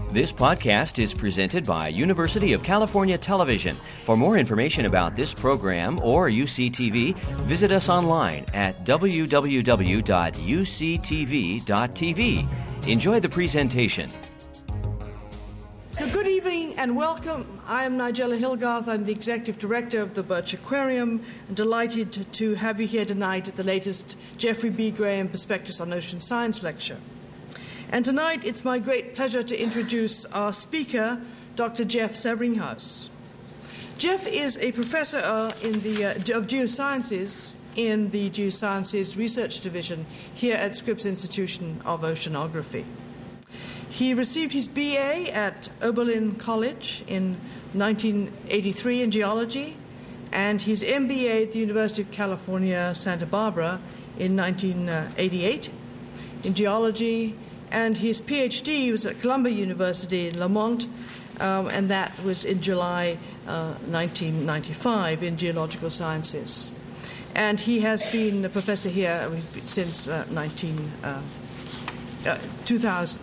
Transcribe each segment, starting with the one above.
This podcast is presented by University of California Television. For more information about this program or UCTV, visit us online at www.uctv.tv. Enjoy the presentation. So good evening and welcome. I am Nigella Hilgarth. I'm the Executive Director of the Birch Aquarium. I'm delighted to have you here tonight at the latest Jeffrey B. Graham Perspectives on Ocean Science lecture. And tonight it's my great pleasure to introduce our speaker, Dr. Jeff Severinghaus. Jeff is a professor of geosciences in the Geosciences Research Division here at Scripps Institution of Oceanography. He received his BA at Oberlin College in 1983 in geology and his MBA at the University of California, Santa Barbara in 1988 in geology, and his PhD was at Columbia University in Lamont, and that was in July 1995 in geological sciences. And he has been a professor here since 2000.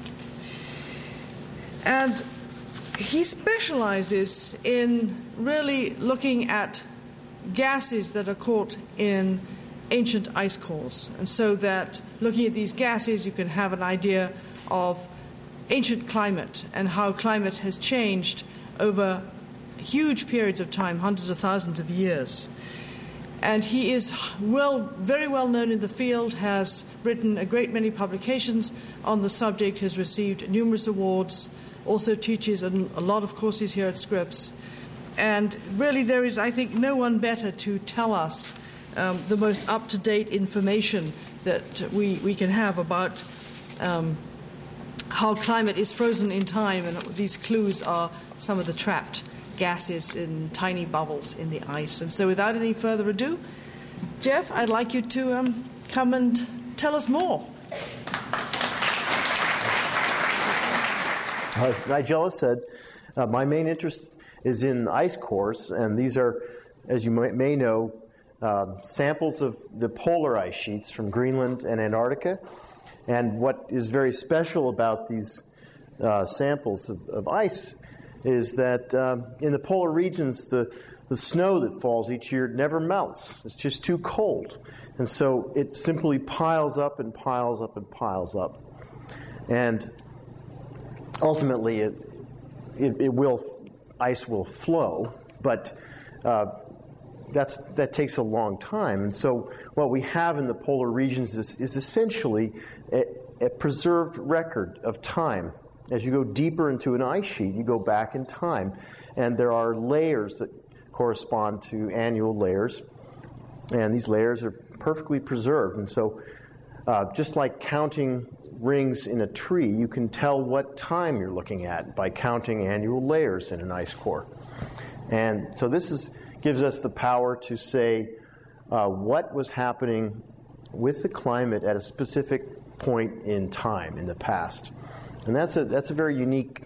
And he specializes in really looking at gases that are caught in ancient ice cores. And so that looking at these gases, you can have an idea of ancient climate and how climate has changed over huge periods of time, hundreds of thousands of years. And he is very well known in the field, has written a great many publications on the subject, has received numerous awards, also teaches a lot of courses here at Scripps. And really there is, I think, no one better to tell us the most up-to-date information that we can have about how climate is frozen in time, and these clues are some of the trapped gases in tiny bubbles in the ice. And so without any further ado, Jeff, I'd like you to come and tell us more. As Nigella said, my main interest is in ice cores, and these are, as you may know, samples of the polar ice sheets from Greenland and Antarctica. And what is very special about these samples of ice is that in the polar regions, the snow that falls each year never melts. It's just too cold. And so it simply piles up and piles up and piles up. And ultimately, ice will flow, but that takes a long time. And so what we have in the polar regions is essentially a preserved record of time. As you go deeper into an ice sheet, you go back in time, and there are layers that correspond to annual layers, and these layers are perfectly preserved. And so just like counting rings in a tree, you can tell what time you're looking at by counting annual layers in an ice core. And so this gives us the power to say what was happening with the climate at a specific point in time in the past. And that's a very unique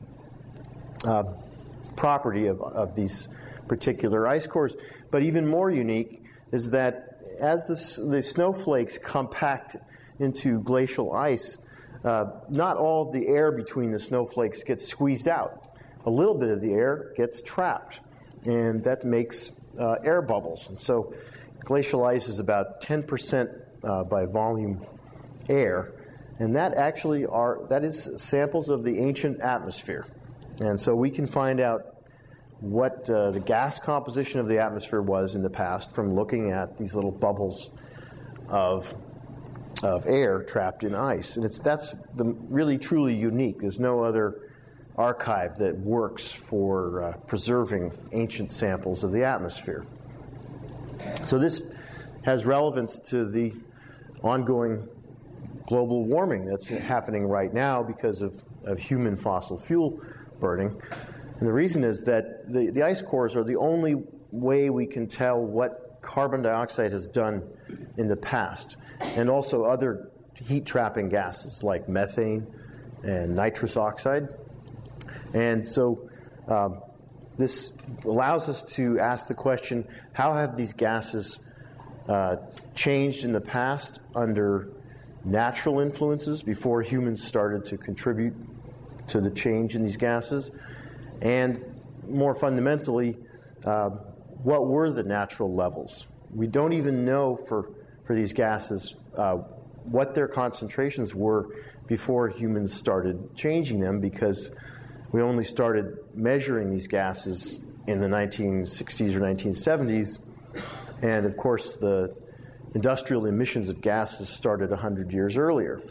property of these particular ice cores. But even more unique is that as the snowflakes compact into glacial ice, not all of the air between the snowflakes gets squeezed out. A little bit of the air gets trapped, and that makes air bubbles. And so glacial ice is about 10% by volume air, and that is samples of the ancient atmosphere. And so we can find out what the gas composition of the atmosphere was in the past from looking at these little bubbles of air trapped in ice. And that's really truly unique. There's no other archive that works for preserving ancient samples of the atmosphere. So this has relevance to the ongoing global warming that's happening right now because of human fossil fuel burning. And the reason is that the ice cores are the only way we can tell what carbon dioxide has done in the past, and also other heat-trapping gases like methane and nitrous oxide. And so this allows us to ask the question, how have these gases changed in the past under natural influences before humans started to contribute to the change in these gases, and more fundamentally, what were the natural levels? We don't even know for these gases what their concentrations were before humans started changing them, because we only started measuring these gases in the 1960s or 1970s, and of course the industrial emissions of gases started 100 years earlier.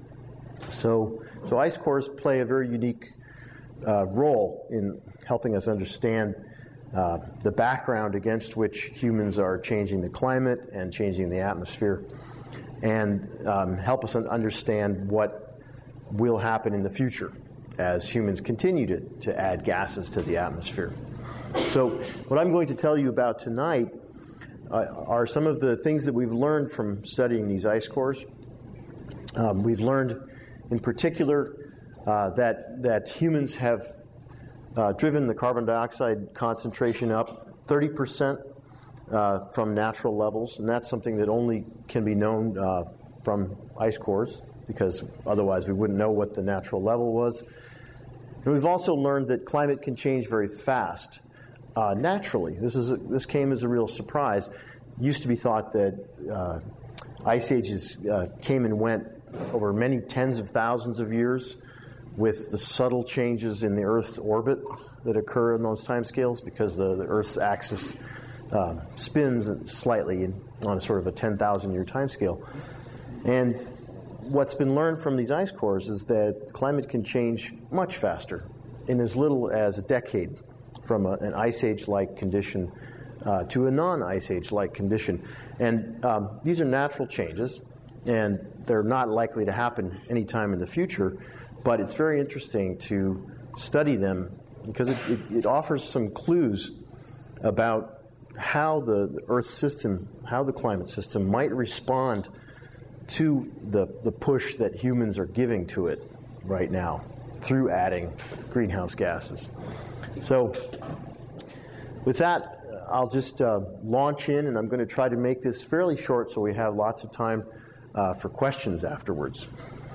So ice cores play a very unique role in helping us understand the background against which humans are changing the climate and changing the atmosphere, and help us understand what will happen in the future as humans continue to add gases to the atmosphere. So what I'm going to tell you about tonight are some of the things that we've learned from studying these ice cores. We've learned in particular that humans have driven the carbon dioxide concentration up 30% from natural levels, and that's something that only can be known from ice cores, because otherwise we wouldn't know what the natural level was. And we've also learned that climate can change very fast, naturally. This came as a real surprise. It used to be thought that ice ages came and went over many tens of thousands of years, with the subtle changes in the Earth's orbit that occur in those timescales, because the Earth's axis spins slightly on a sort of a 10,000-year timescale. And what's been learned from these ice cores is that climate can change much faster, in as little as a decade, from an ice age-like condition to a non-ice age-like condition. And these are natural changes, and they're not likely to happen anytime in the future, but it's very interesting to study them because it offers some clues about how the Earth system, how the climate system might respond to the push that humans are giving to it right now through adding greenhouse gases. So with that, I'll just launch in, and I'm going to try to make this fairly short so we have lots of time for questions afterwards.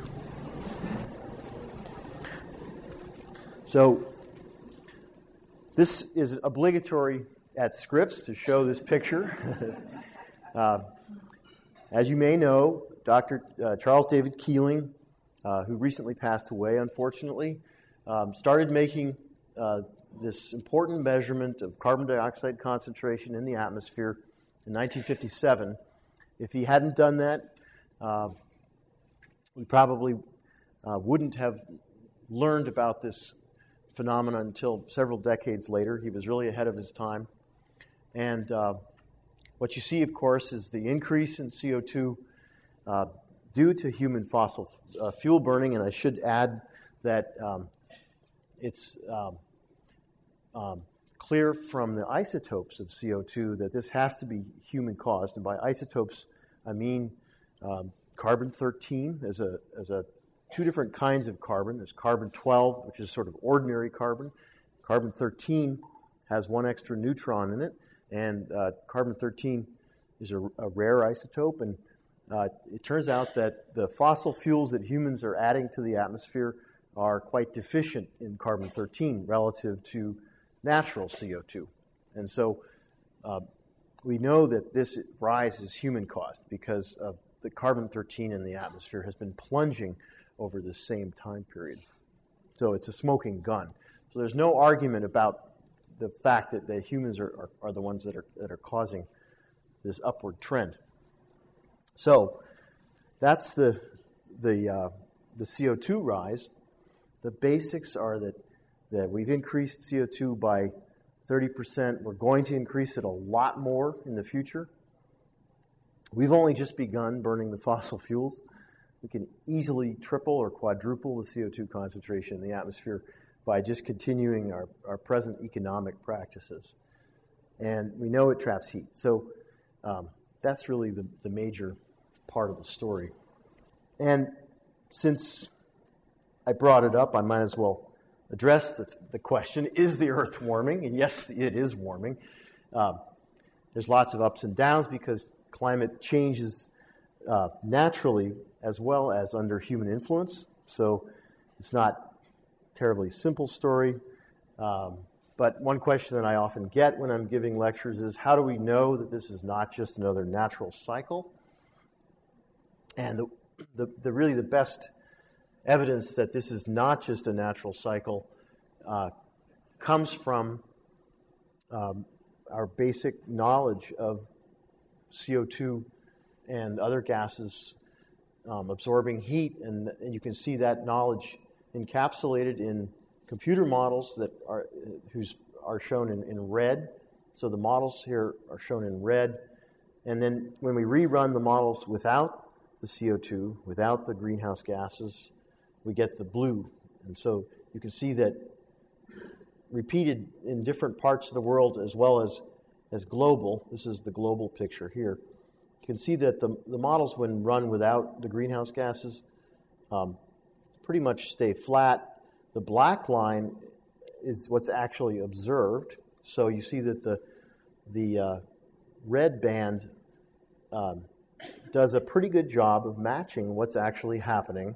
So this is obligatory at Scripps to show this picture. As you may know, Dr. Charles David Keeling, who recently passed away, unfortunately, started making this important measurement of carbon dioxide concentration in the atmosphere in 1957. If he hadn't done that, we probably wouldn't have learned about this phenomenon until several decades later. He was really ahead of his time. And what you see, of course, is the increase in CO2 due to human fossil fuel burning. And I should add that it's clear from the isotopes of CO2 that this has to be human-caused. And by isotopes, I mean carbon-13 as a two different kinds of carbon. There's carbon-12, which is sort of ordinary carbon. Carbon-13 has one extra neutron in it, and carbon-13 is a rare isotope. And it turns out that the fossil fuels that humans are adding to the atmosphere are quite deficient in carbon-13 relative to natural CO2. And so we know that this rise is human-caused because of the carbon-13 in the atmosphere has been plunging over the same time period. So it's a smoking gun. So there's no argument about the fact that humans are the ones that are causing this upward trend. So that's the CO2 rise. The basics are that we've increased CO2 by 30%. We're going to increase it a lot more in the future. We've only just begun burning the fossil fuels. We can easily triple or quadruple the CO2 concentration in the atmosphere by just continuing our present economic practices. And we know it traps heat. So that's really the major part of the story. And since I brought it up, I might as well address the question, is the Earth warming? And yes, it is warming. There's lots of ups and downs because climate changes naturally as well as under human influence. So it's not terribly simple story. But one question that I often get when I'm giving lectures is, how do we know that this is not just another natural cycle? And really the best evidence that this is not just a natural cycle comes from our basic knowledge of CO2 and other gases absorbing heat, and you can see that knowledge encapsulated in computer models that are shown in red. So the models here are shown in red, and then when we rerun the models without the CO2, without the greenhouse gases, we get the blue. And so you can see that repeated in different parts of the world as well as global. This is the global picture here. You can see that the models, when run without the greenhouse gases, pretty much stay flat. The black line is what's actually observed. So you see that the red band does a pretty good job of matching what's actually happening.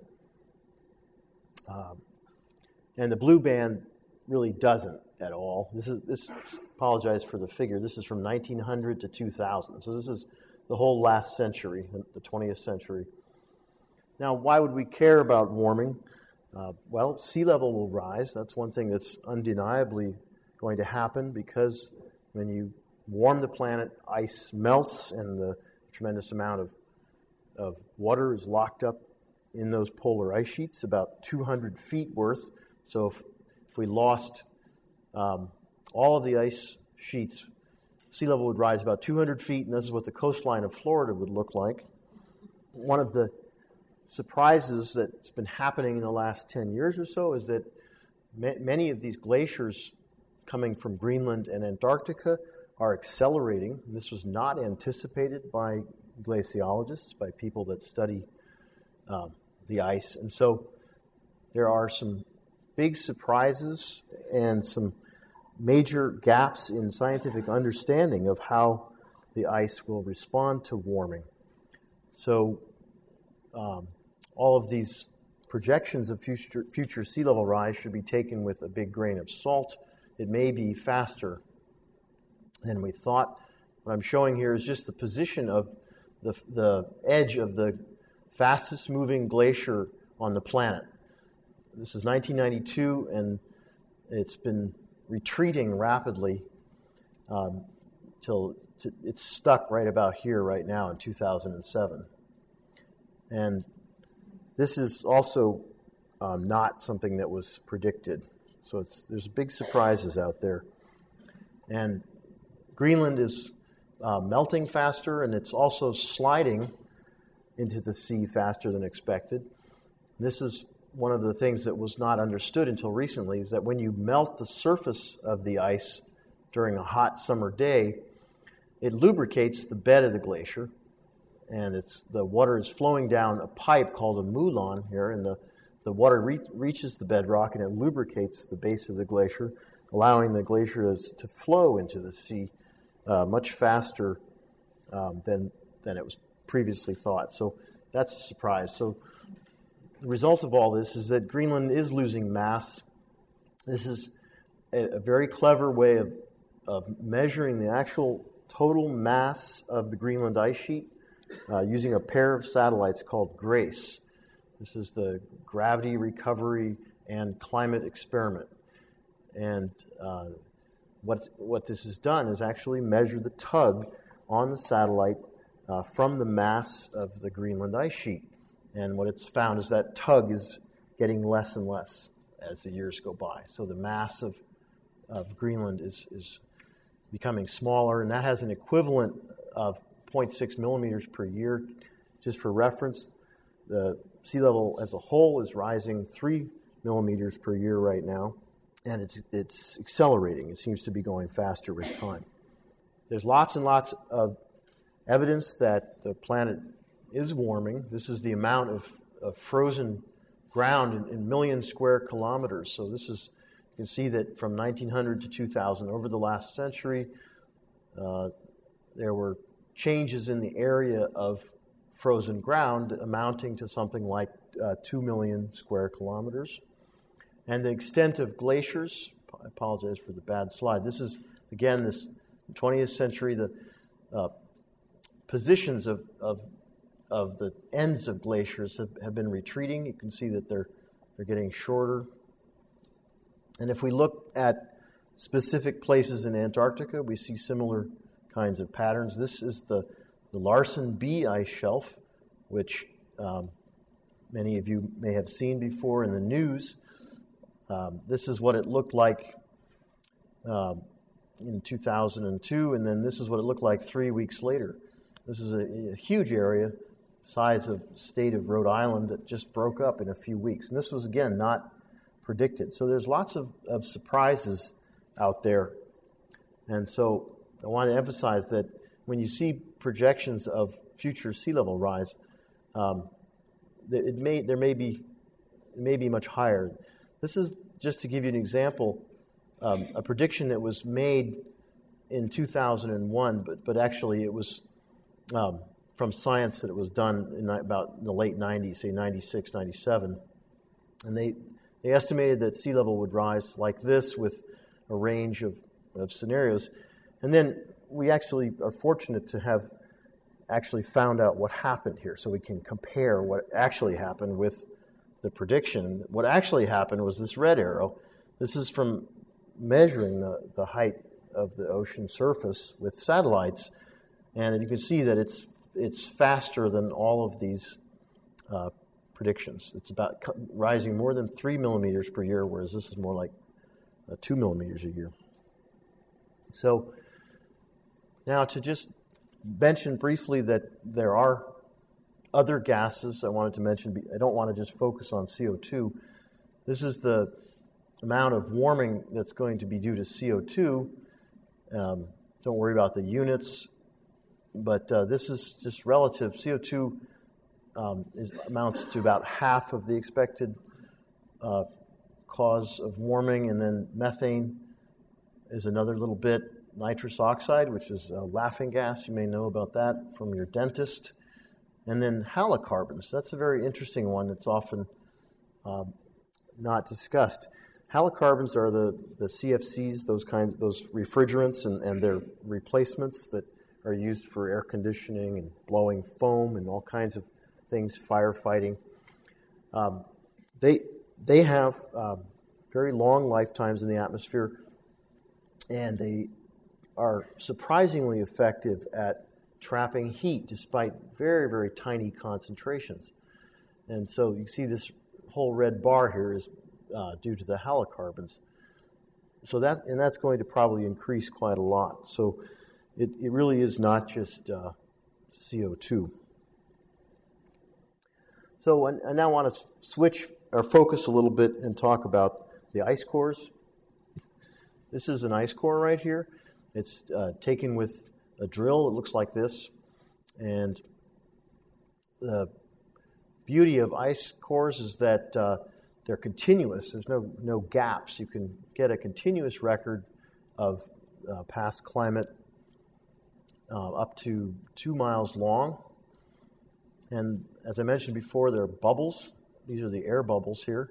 And the blue band really doesn't at all. Apologize for the figure. This is from 1900 to 2000. So this is the whole last century, the 20th century. Now, why would we care about warming? Well, sea level will rise. That's one thing that's undeniably going to happen, because when you warm the planet, ice melts, and the tremendous amount of water is locked up in those polar ice sheets, about 200 feet worth. So if we lost all of the ice sheets, sea level would rise about 200 feet, and this is what the coastline of Florida would look like. One of the surprises that's been happening in the last 10 years or so is that many of these glaciers coming from Greenland and Antarctica are accelerating. This was not anticipated by glaciologists, by people that study the ice. And so there are some big surprises and some major gaps in scientific understanding of how the ice will respond to warming. So all of these projections of future sea level rise should be taken with a big grain of salt. It may be faster than we thought. What I'm showing here is just the position of the edge of the fastest moving glacier on the planet. This is 1992, and it's been retreating rapidly till it's stuck right about here right now in 2007. And this is also not something that was predicted. So there's big surprises out there. And Greenland is melting faster, and it's also sliding into the sea faster than expected. This is one of the things that was not understood until recently, is that when you melt the surface of the ice during a hot summer day, it lubricates the bed of the glacier, and the water is flowing down a pipe called a moulin here, and the water reaches the bedrock, and it lubricates the base of the glacier, allowing the glacier to flow into the sea much faster than it was previously thought. So that's a surprise. So the result of all this is that Greenland is losing mass. This is a very clever way of measuring the actual total mass of the Greenland ice sheet using a pair of satellites called GRACE. This is the Gravity Recovery and Climate Experiment. And what this has done is actually measure the tug on the satellite from the mass of the Greenland ice sheet. And what it's found is that tug is getting less and less as the years go by. So the mass of Greenland is becoming smaller, and that has an equivalent of 0.6 millimeters per year. Just for reference, the sea level as a whole is rising 3 millimeters per year right now, and it's accelerating. It seems to be going faster with time. There's lots and lots of evidence that the planet is warming. This is the amount of frozen ground in million square kilometers. So this is, you can see that from 1900 to 2000, over the last century, there were changes in the area of frozen ground amounting to something like 2 million square kilometers. And the extent of glaciers, I apologize for the bad slide. This is, again, this 20th century, the positions of the ends of glaciers have been retreating. You can see that they're getting shorter. And if we look at specific places in Antarctica, we see similar kinds of patterns. This is the Larsen B ice shelf, which many of you may have seen before in the news. This is what it looked like in 2002, and then this is what it looked like 3 weeks later. This is a huge area, size of state of Rhode Island, that just broke up in a few weeks. And this was, again, not predicted. So there's lots of surprises out there. And so I want to emphasize that when you see projections of future sea level rise, it may be much higher. This is, just to give you an example, a prediction that was made in 2001, but actually it was from science that it was done in the late 90s, say 96, 97. And they estimated that sea level would rise like this with a range of scenarios. And then we actually are fortunate to have actually found out what happened here, so we can compare what actually happened with the prediction. What actually happened was this red arrow. This is from measuring the height of the ocean surface with satellites, and you can see that it's faster than all of these predictions. It's about rising more than 3 millimeters per year, whereas this is more like 2 millimeters a year. So now to just mention briefly that there are other gases I wanted to mention. I don't want to just focus on CO2. This is the amount of warming that's going to be due to CO2. Don't worry about the units, but this is just relative. CO2 amounts to about half of the expected cause of warming, and then methane is another little bit. Nitrous oxide, which is a laughing gas, you may know about that from your dentist. And then halocarbons. That's a very interesting one that's often not discussed. Halocarbons are the CFCs, those refrigerants and their replacements that are used for air conditioning and blowing foam and all kinds of things, firefighting. They have very long lifetimes in the atmosphere, and they are surprisingly effective at trapping heat despite very, very tiny concentrations. And so you see this whole red bar here is due to the halocarbons. So that's going to probably increase quite a lot. So it really is not just CO2. So I now want to switch our focus a little bit and talk about the ice cores. This is an ice core right here. It's taken with a drill. It looks like this. And the beauty of ice cores is that they're continuous. There's no gaps. You can get a continuous record of past climate up to 2 miles long. And as I mentioned before, there are bubbles. These are the air bubbles here.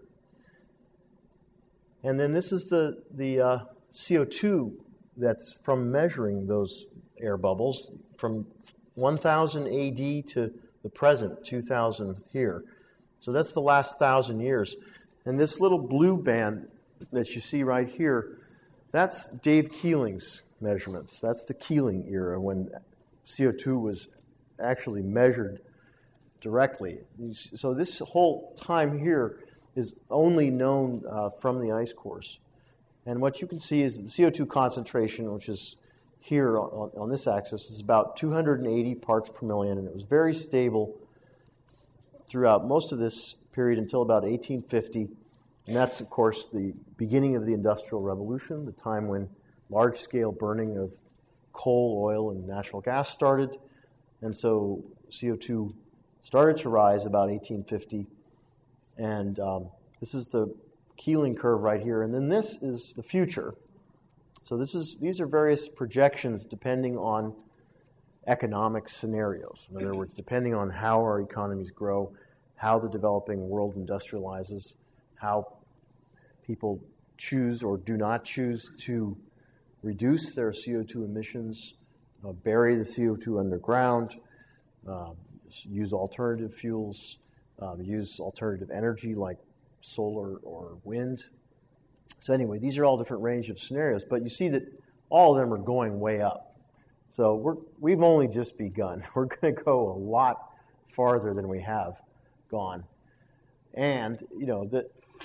And then this is the CO2 that's from measuring those air bubbles from 1000 AD to the present, 2000 here. So that's the last 1,000 years. And this little blue band that you see right here, that's Dave Keeling's measurements. That's the Keeling era when CO2 was actually measured directly. So this whole time here is only known from the ice cores. And what you can see is that the CO2 concentration, which is here on this axis, is about 280 parts per million, and it was very stable throughout most of this period until about 1850. And that's, of course, the beginning of the Industrial Revolution, the time when large-scale burning of coal, oil, and natural gas started. And so CO2 started to rise about 1850. And this is the Keeling curve right here. And then this is the future. So these are various projections depending on economic scenarios. In other words, depending on how our economies grow, how the developing world industrializes, how people choose or do not choose to reduce their CO2 emissions, bury the CO2 underground, use alternative fuels, use alternative energy like solar or wind. So anyway, these are all different range of scenarios, but you see that all of them are going way up. So we've only just begun. We're going to go a lot farther than we have gone. And, the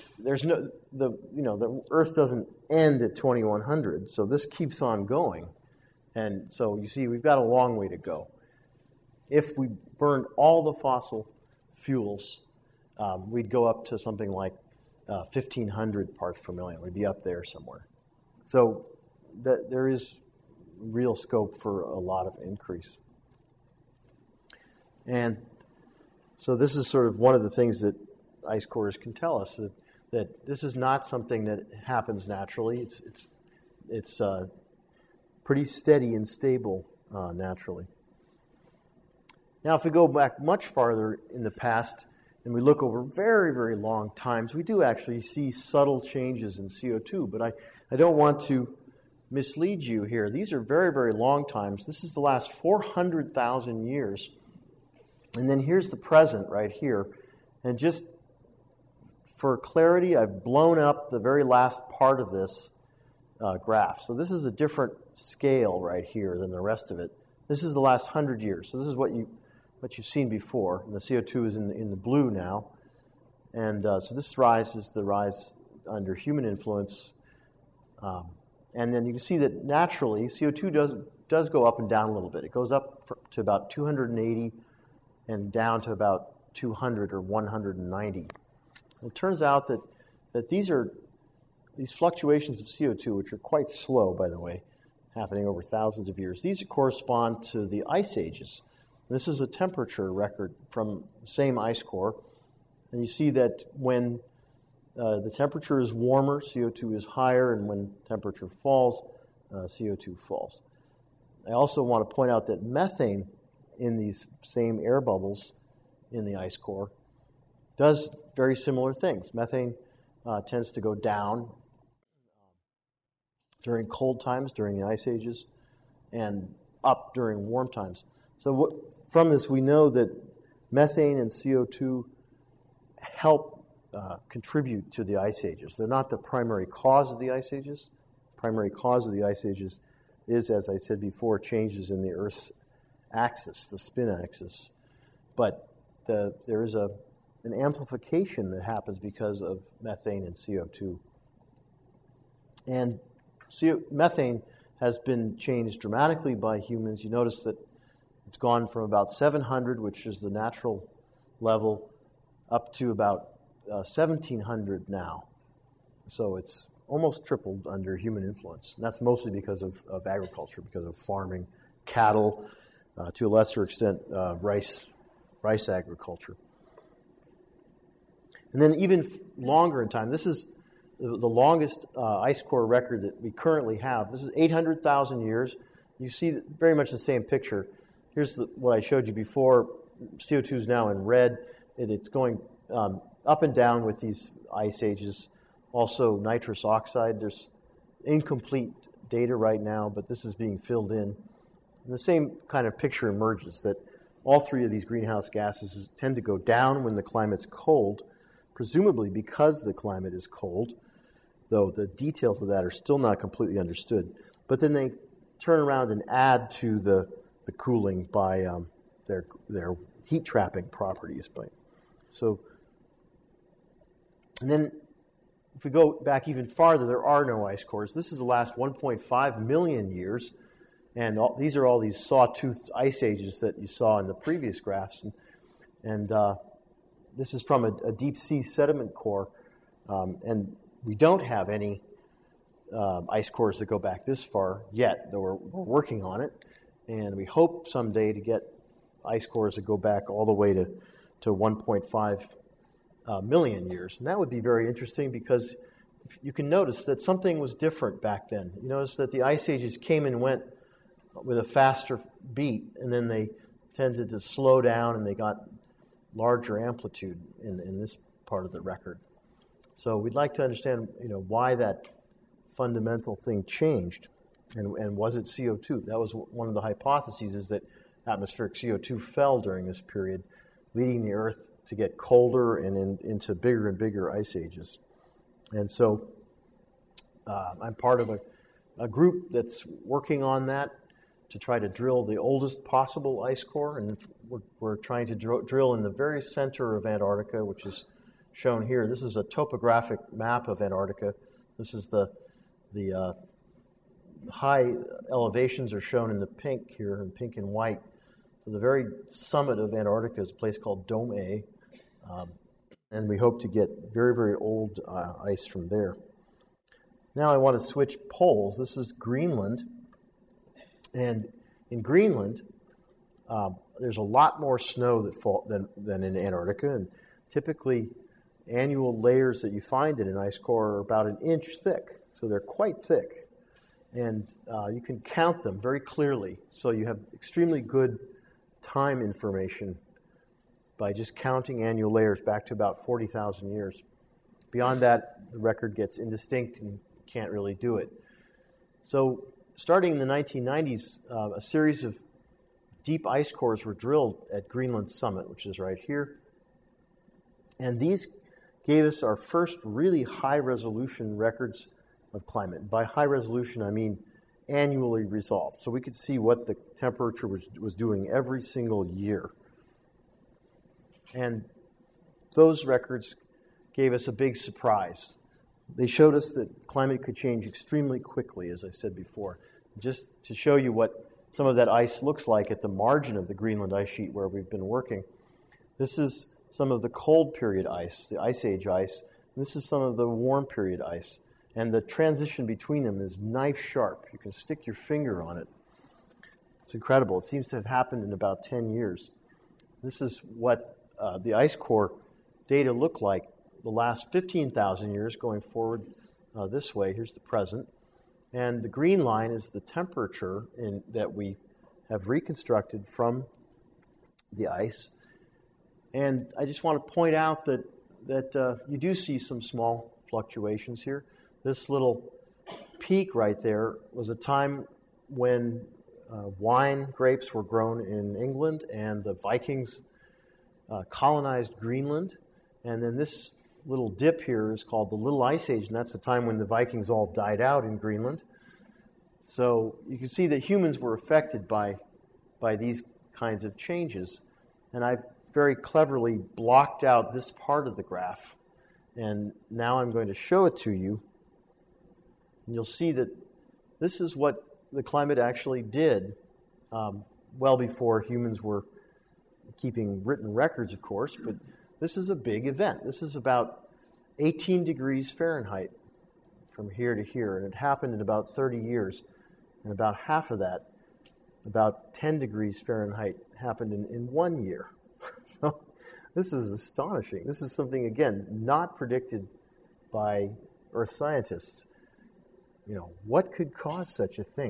Earth doesn't end at 2100, so this keeps on going. And so you see, we've got a long way to go. If we burned all the fossil fuels, we'd go up to something like 1,500 parts per million. We'd be up there somewhere. So there is real scope for a lot of increase. And so this is sort of one of the things that ice cores can tell us, that this is not something that happens naturally. It's pretty steady and stable naturally. Now, if we go back much farther in the past and we look over very, very long times, we do actually see subtle changes in CO2, but I don't want to mislead you here. These are very, very long times. This is the last 400,000 years. And then here's the present right here. And just for clarity, I've blown up the very last part of this graph. So this is a different scale right here than the rest of it. This is the last 100 years. So this is what you've seen before. And the CO2 is in the blue now. And so this rise is the rise under human influence. And then you can see that naturally CO2 does go up and down a little bit. It goes up to about 280 and down to about 200 or 190. It turns out that these fluctuations of CO2, which are quite slow, by the way, happening over thousands of years, these correspond to the ice ages. This is a temperature record from the same ice core. And you see that when the temperature is warmer, CO2 is higher, and when temperature falls, CO2 falls. I also want to point out that methane in these same air bubbles in the ice core does very similar things. Methane tends to go down during cold times, during the ice ages, and up during warm times. So from this, we know that methane and CO2 help contribute to the ice ages. They're not the primary cause of the ice ages. The primary cause of the ice ages is, as I said before, changes in the Earth's axis, the spin axis. But there is an amplification that happens because of methane and CO2. And methane has been changed dramatically by humans. You notice that it's gone from about 700, which is the natural level, up to about 1,700 now. So it's almost tripled under human influence. And that's mostly because of agriculture, because of farming, cattle, to a lesser extent, rice agriculture. And then even longer in time, this is the longest ice core record that we currently have. This is 800,000 years. You see very much the same picture. Here's what I showed you before. CO2 is now in red, and it's going up and down with these ice ages. Also, nitrous oxide. There's incomplete data right now, but this is being filled in. And the same kind of picture emerges, that all three of these greenhouse gases tend to go down when the climate's cold, presumably because the climate is cold, though the details of that are still not completely understood. But then they turn around and add to the cooling by their heat-trapping properties. And then if we go back even farther, there are no ice cores. This is the last 1.5 million years, and these are all these sawtooth ice ages that you saw in the previous graphs. And this is from a deep-sea sediment core, and we don't have any ice cores that go back this far yet, though we're working on it. And we hope someday to get ice cores that go back all the way to 1.5 million years. And that would be very interesting, because you can notice that something was different back then. You notice that the ice ages came and went with a faster beat, and then they tended to slow down, and they got larger amplitude in this part of the record. So we'd like to understand, why that fundamental thing changed, and was it CO2? That was one of the hypotheses, is that atmospheric CO2 fell during this period, leading the Earth to get colder and into bigger and bigger ice ages. And so I'm part of a group that's working on that to try to drill the oldest possible ice core, and we're trying to drill in the very center of Antarctica, which is shown here. This is a topographic map of Antarctica. This is the high elevations are shown in the pink here, in pink and white. So the very summit of Antarctica is a place called Dome A, and we hope to get very, very old ice from there. Now I want to switch poles. This is Greenland, and in Greenland, there's a lot more snow that fall than in Antarctica, and typically annual layers that you find in an ice core are about an inch thick, so they're quite thick, and you can count them very clearly, so you have extremely good time information by just counting annual layers back to about 40,000 years. Beyond that, the record gets indistinct and you can't really do it. So starting in the 1990s, a series of deep ice cores were drilled at Greenland summit, which is right here. And these gave us our first really high-resolution records of climate. By high resolution, I mean annually resolved. So we could see what the temperature was doing every single year. And those records gave us a big surprise. They showed us that climate could change extremely quickly, as I said before. Just to show you what some of that ice looks like at the margin of the Greenland ice sheet where we've been working. This is some of the cold period ice, the Ice Age ice. This is some of the warm period ice. And the transition between them is knife sharp. You can stick your finger on it. It's incredible. It seems to have happened in about 10 years. This is what the ice core data look like the last 15,000 years going forward this way. Here's the present. And the green line is the temperature that we have reconstructed from the ice. And I just want to point out that you do see some small fluctuations here. This little peak right there was a time when wine grapes were grown in England and the Vikings colonized Greenland. And then this little dip here is called the Little Ice Age, and that's the time when the Vikings all died out in Greenland. So you can see that humans were affected by these kinds of changes. And I've very cleverly blocked out this part of the graph. And now I'm going to show it to you. And you'll see that this is what the climate actually did well before humans were keeping written records, of course, but this is a big event. This is about 18 degrees Fahrenheit from here to here, and it happened in about 30 years. And about half of that, about 10 degrees Fahrenheit, happened in 1 year. So this is astonishing. This is something, again, not predicted by Earth scientists. What could cause such a thing?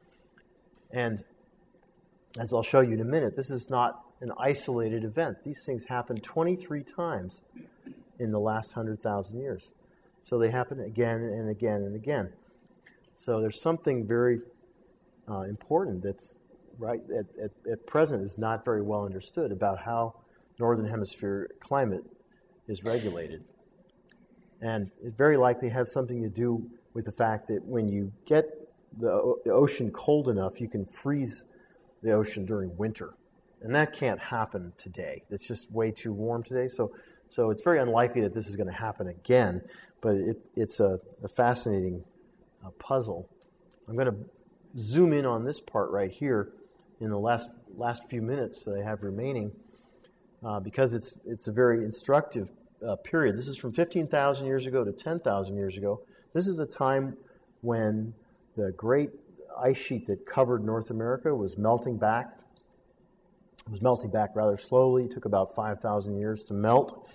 And as I'll show you in a minute, this is not an isolated event. These things happened 23 times in the last 100,000 years. So they happen again and again and again. So there's something very important that's right at present is not very well understood about how Northern Hemisphere climate is regulated. And it very likely has something to do with the fact that when you get the ocean cold enough, you can freeze the ocean during winter. And that can't happen today. It's just way too warm today. So it's very unlikely that this is going to happen again, but it's a fascinating puzzle. I'm going to zoom in on this part right here in the last few minutes that I have remaining because it's a very instructive period. This is from 15,000 years ago to 10,000 years ago. This is a time when the great ice sheet that covered North America was melting back. It was melting back rather slowly. It took about 5,000 years to melt.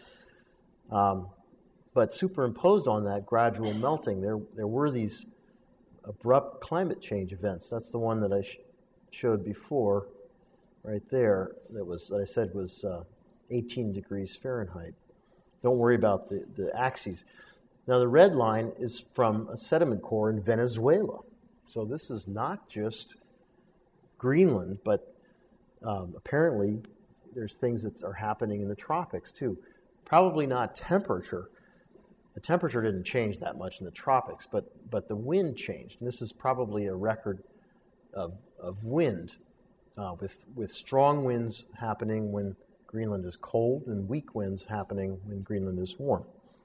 But superimposed on that gradual melting, there were these abrupt climate change events. That's the one that I showed before, right there, that I said was 18 degrees Fahrenheit. Don't worry about the axes. Now, the red line is from a sediment core in Venezuela. So this is not just Greenland, but apparently there's things that are happening in the tropics too. Probably not temperature. The temperature didn't change that much in the tropics, but the wind changed. And this is probably a record of wind, with strong winds happening when Greenland is cold and weak winds happening when Greenland is warm.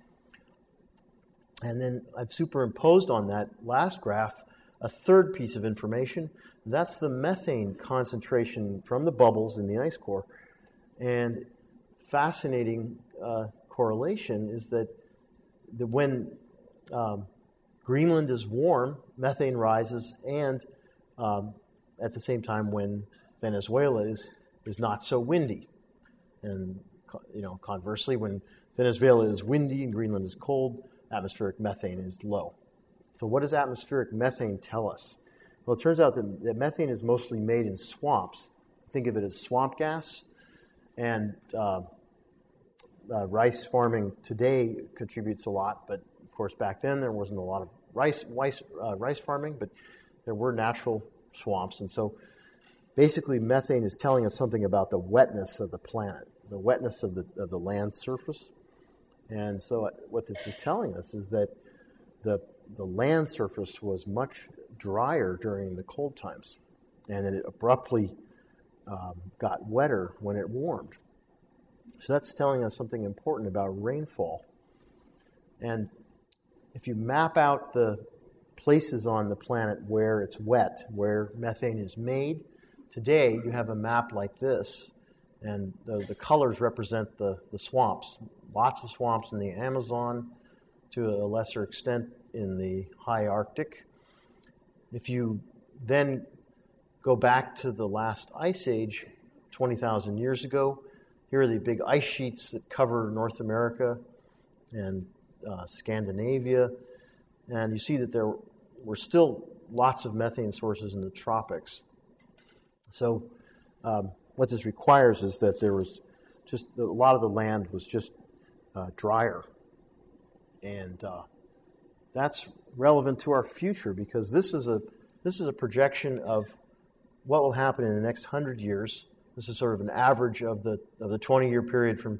And then I've superimposed on that last graph a third piece of information. That's the methane concentration from the bubbles in the ice core. And fascinating correlation is that when Greenland is warm, methane rises, and at the same time when Venezuela is not so windy. And conversely, when Venezuela is windy and Greenland is cold, atmospheric methane is low. So what does atmospheric methane tell us? Well, it turns out that methane is mostly made in swamps. Think of it as swamp gas. And rice farming today contributes a lot, but of course back then there wasn't a lot of rice farming, but there were natural swamps. And so basically methane is telling us something about the wetness of the planet, the wetness of the land surface. And so what this is telling us is that the land surface was much drier during the cold times, and that it abruptly got wetter when it warmed. So that's telling us something important about rainfall. And if you map out the places on the planet where it's wet, where methane is made, today you have a map like this, and the colors represent the swamps. Lots of swamps in the Amazon, to a lesser extent in the high Arctic. If you then go back to the last ice age, 20,000 years ago, here are the big ice sheets that cover North America and Scandinavia. And you see that there were still lots of methane sources in the tropics. So what this requires is that there was just a lot of the land was just drier. And that's relevant to our future, because this is a projection of what will happen in the next 100 years. This is sort of an average of the 20-year period from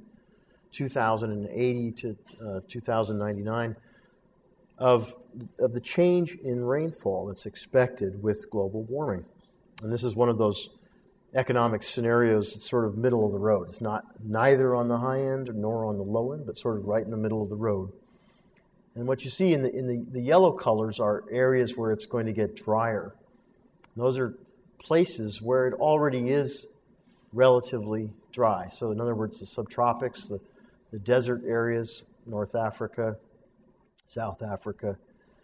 2080 to 2099 of the change in rainfall that's expected with global warming. And this is one of those economic scenarios that's sort of middle of the road. It's not neither on the high end nor on the low end, but sort of right in the middle of the road. And what you see in the yellow colors are areas where it's going to get drier. And those are places where it already is relatively dry. So in other words, the subtropics, the desert areas, North Africa, South Africa,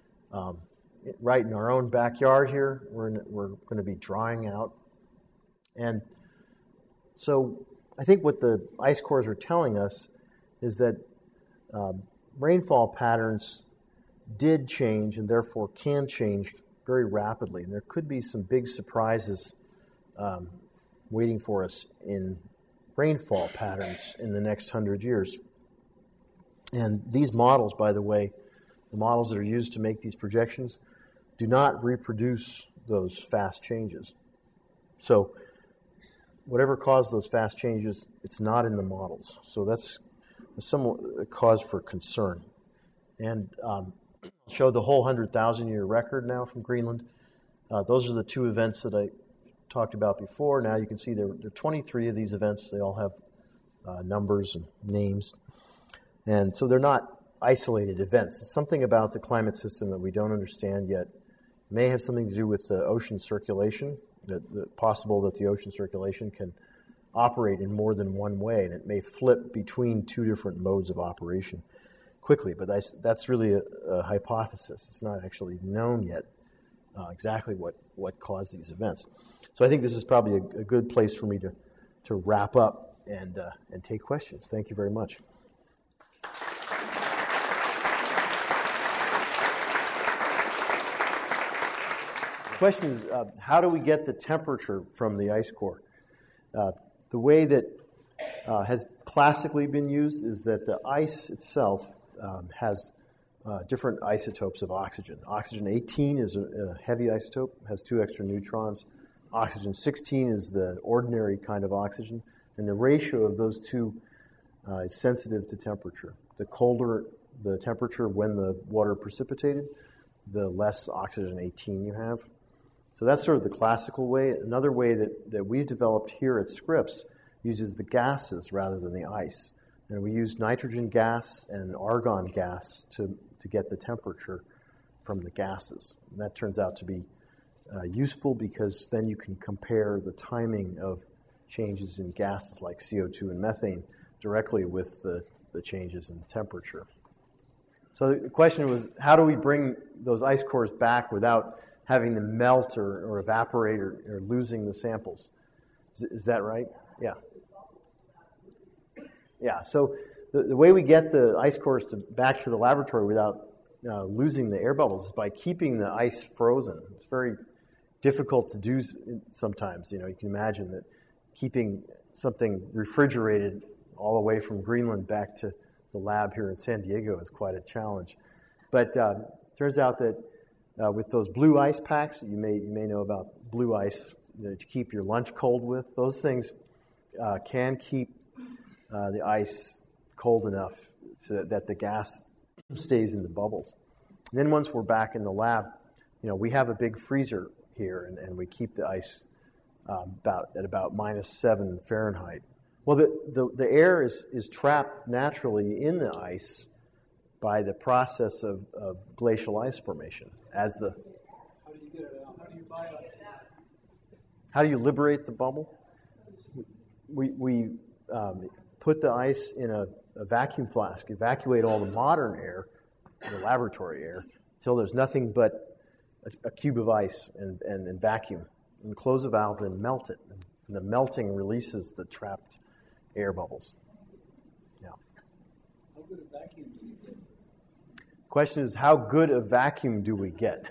right in our own backyard here, we're going to be drying out. And so I think what the ice cores are telling us is that rainfall patterns did change and therefore can change very rapidly. And there could be some big surprises waiting for us in rainfall patterns in the next 100 years. And these models, by the way, the models that are used to make these projections, do not reproduce those fast changes. So whatever caused those fast changes, it's not in the models. So that's a cause for concern. And I'll show the whole 100,000-year record now from Greenland. Those are the two events that I talked about before. Now you can see there are 23 of these events. They all have numbers and names. And so they're not isolated events. It's something about the climate system that we don't understand yet. It may have something to do with the ocean circulation, possible that the ocean circulation can operate in more than one way, and it may flip between two different modes of operation quickly. But that's really a hypothesis. It's not actually known yet exactly what caused these events. So I think this is probably a good place for me to wrap up and take questions. Thank you very much. The question is, how do we get the temperature from the ice core? The way that has classically been used is that the ice itself has different isotopes of oxygen. Oxygen 18 is a heavy isotope, has 2 extra neutrons. Oxygen 16 is the ordinary kind of oxygen, and the ratio of those two is sensitive to temperature. The colder the temperature when the water precipitated, the less oxygen 18 you have. So that's sort of the classical way. Another way that we've developed here at Scripps uses the gases rather than the ice. And we use nitrogen gas and argon gas to get the temperature from the gases. And that turns out to be useful because then you can compare the timing of changes in gases like CO2 and methane directly with the changes in temperature. So the question was, how do we bring those ice cores back without having them melt or evaporate or losing the samples? Is that right? Yeah. Yeah, so the way we get the ice cores back to the laboratory without losing the air bubbles is by keeping the ice frozen. It's very difficult to do sometimes. You can imagine that keeping something refrigerated all the way from Greenland back to the lab here in San Diego is quite a challenge. But it turns out that with those blue ice packs that you may know about, blue ice that you keep your lunch cold with, those things can keep the ice cold enough so that the gas stays in the bubbles. And then once we're back in the lab, we have a big freezer here, and we keep the ice at about -7 Fahrenheit. Well, the air is trapped naturally in the ice by the process of glacial ice formation. How do you get it out? How do you buy it? How do you liberate the bubble? We put the ice in a vacuum flask, evacuate all the modern air, the laboratory air, until there's nothing but a cube of ice and vacuum. And close the valve and melt it. And the melting releases the trapped air bubbles. Yeah. How good a vacuum do you get? Question is, how good a vacuum do we get?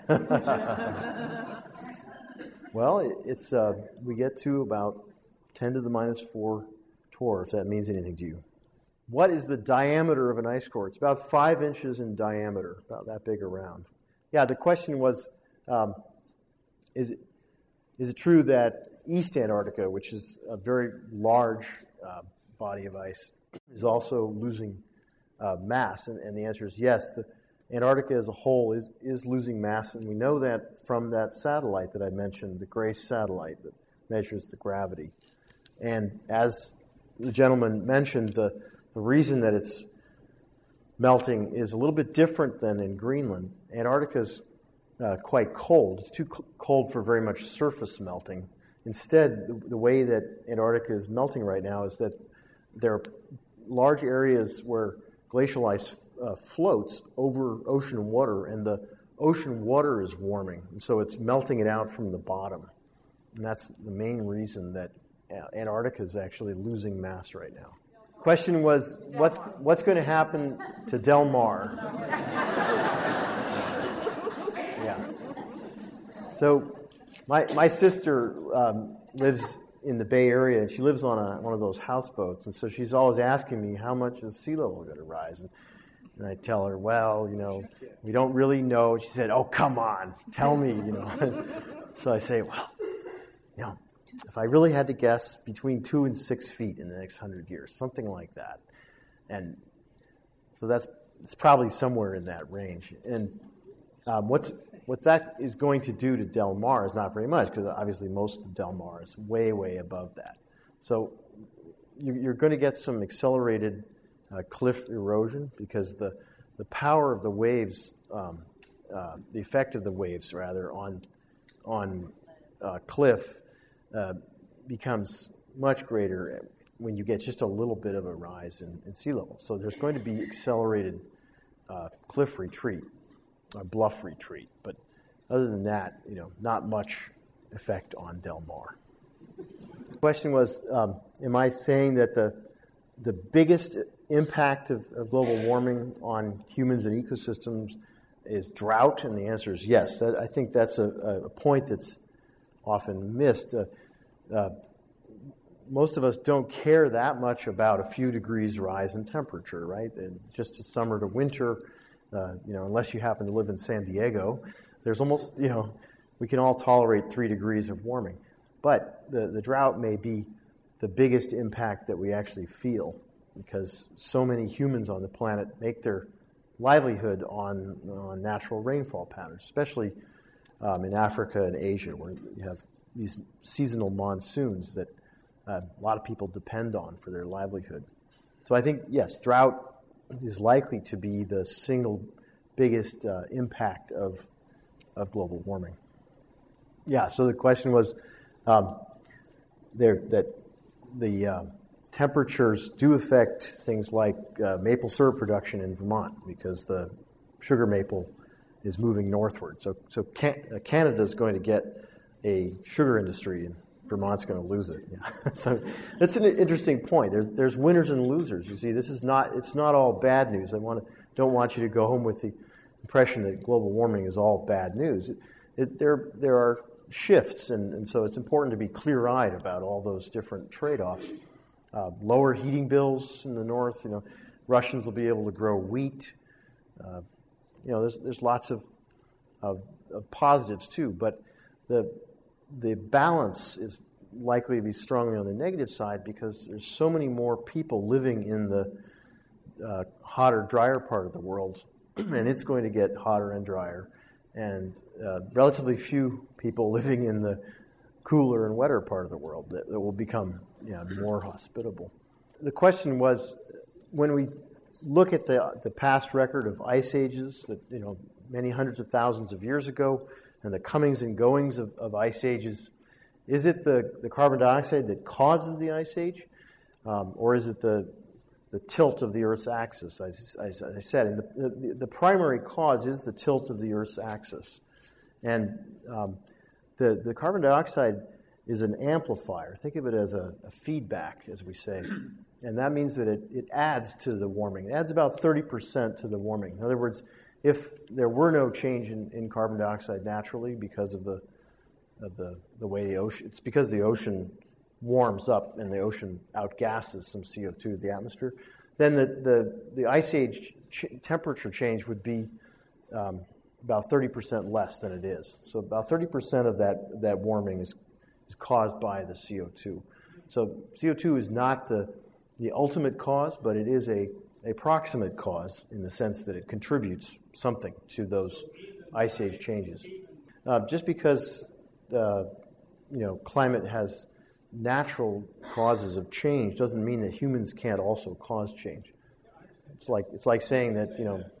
Well, it's we get to about 10 to the -4 torr, if that means anything to you. What is the diameter of an ice core? It's about 5 inches in diameter, about that big around. Yeah, the question was, is it true that East Antarctica, which is a very large body of ice, is also losing mass? And the answer is yes. Antarctica as a whole is losing mass, and we know that from that satellite that I mentioned, the GRACE satellite that measures the gravity. And as the gentleman mentioned, the reason that it's melting is a little bit different than in Greenland. Antarctica's quite cold. It's too cold for very much surface melting. Instead, the way that Antarctica is melting right now is that there are large areas where glacial ice floats over ocean water, and the ocean water is warming, and so it's melting it out from the bottom. And that's the main reason that Antarctica is actually losing mass right now. Question was, what's going to happen to Del Mar? Yeah. So my sister lives in the Bay Area, and she lives on one of those houseboats, and so she's always asking me, how much is sea level going to rise? And I tell her, well, we don't really know. She said, oh, come on, tell me, So I say, well, if I really had to guess, between 2 and 6 feet in the next 100 years, something like that. And so it's probably somewhere in that range. And what that is going to do to Del Mar is not very much, because obviously most of Del Mar is way, way above that. So you're going to get some accelerated cliff erosion, because the power of the waves, the effect of the waves, rather, on cliff becomes much greater when you get just a little bit of a rise in sea level. So there's going to be accelerated cliff retreat, or bluff retreat. But other than that, not much effect on Del Mar. The question was, am I saying that the biggest impact of global warming on humans and ecosystems is drought? And the answer is yes. I think that's a point that's often missed. Most of us don't care that much about a few degrees rise in temperature, right? Just a summer to winter, Unless you happen to live in San Diego, there's almost, we can all tolerate 3 degrees of warming. But the drought may be the biggest impact that we actually feel, because so many humans on the planet make their livelihood on natural rainfall patterns, especially in Africa and Asia, where you have these seasonal monsoons that a lot of people depend on for their livelihood. So I think, yes, drought is likely to be the single biggest impact of global warming. Yeah, so the question was that the temperatures do affect things like maple syrup production in Vermont, because the sugar maple is moving northward. So Canada's going to get a sugar industry, and Vermont's going to lose it. Yeah. So that's an interesting point. There's winners and losers. You see, it's not all bad news. Don't want you to go home with the impression that global warming is all bad news. There are shifts, and so it's important to be clear-eyed about all those different trade-offs. Lower heating bills in the north. Russians will be able to grow wheat. There's lots of positives too, but the balance is likely to be strongly on the negative side, because there's so many more people living in the hotter, drier part of the world, and it's going to get hotter and drier, and relatively few people living in the cooler and wetter part of the world that will become more hospitable. The question was, when we look at the past record of ice ages that many hundreds of thousands of years ago, and the comings and goings of ice ages, is it the carbon dioxide that causes the ice age, or is it the tilt of the Earth's axis? As I said, and the primary cause is the tilt of the Earth's axis, and the carbon dioxide is an amplifier. Think of it as a feedback, as we say, and that means that it adds to the warming. It adds about 30% to the warming. In other words, if there were no change in carbon dioxide naturally because of the way the ocean, it's because the ocean warms up and the ocean outgasses some CO2 to the atmosphere, then the ice age temperature change would be about 30% less than it is. So about 30% of that warming is caused by the CO2. So CO2 is not the ultimate cause, but it is a proximate cause in the sense that it contributes something to those ice age changes. Just because climate has natural causes of change doesn't mean that humans can't also cause change. It's like saying that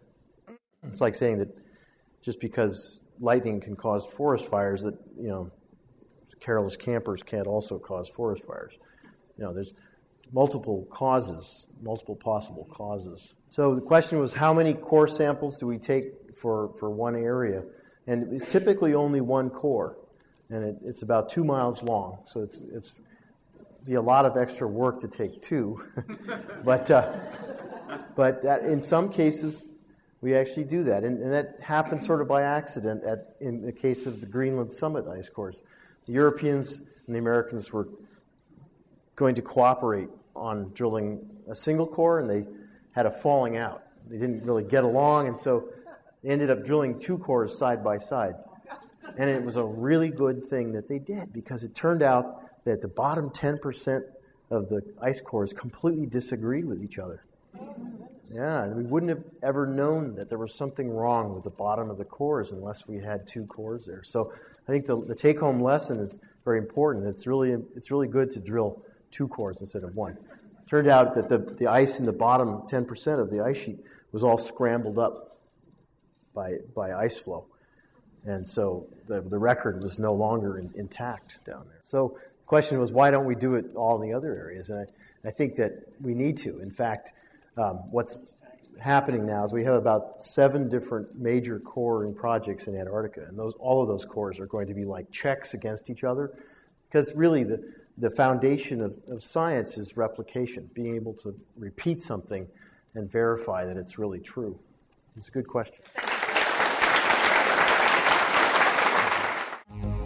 just because lightning can cause forest fires, that careless campers can't also cause forest fires. There's multiple causes, multiple possible causes. So the question was, how many core samples do we take for one area? And it's typically only one core, and it's about 2 miles long. So it's be a lot of extra work to take 2, but that, in some cases we actually do that, and that happened sort of by accident in the case of the Greenland Summit ice cores. The Europeans and the Americans were going to cooperate on drilling a single core, and they had a falling out. They didn't really get along, and so they ended up drilling 2 cores side by side. And it was a really good thing that they did, because it turned out that the bottom 10% of the ice cores completely disagreed with each other. Yeah, and we wouldn't have ever known that there was something wrong with the bottom of the cores unless we had 2 cores there. So I think the take-home lesson is very important. It's really good to drill 2 cores instead of 1. It turned out that the ice in the bottom 10% of the ice sheet was all scrambled up by ice flow. And so the record was no longer intact down there. So the question was, why don't we do it all in the other areas? And I think that we need to. In fact, what's happening now is we have about 7 different major coring projects in Antarctica, and all of those cores are going to be like checks against each other, because really the foundation of science is replication, being able to repeat something and verify that it's really true. It's a good question.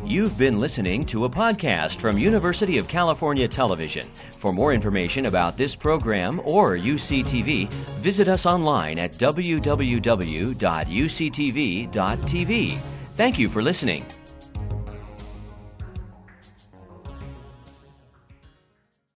You've been listening to a podcast from University of California Television. For more information about this program or UCTV, visit us online at www.uctv.tv. Thank you for listening.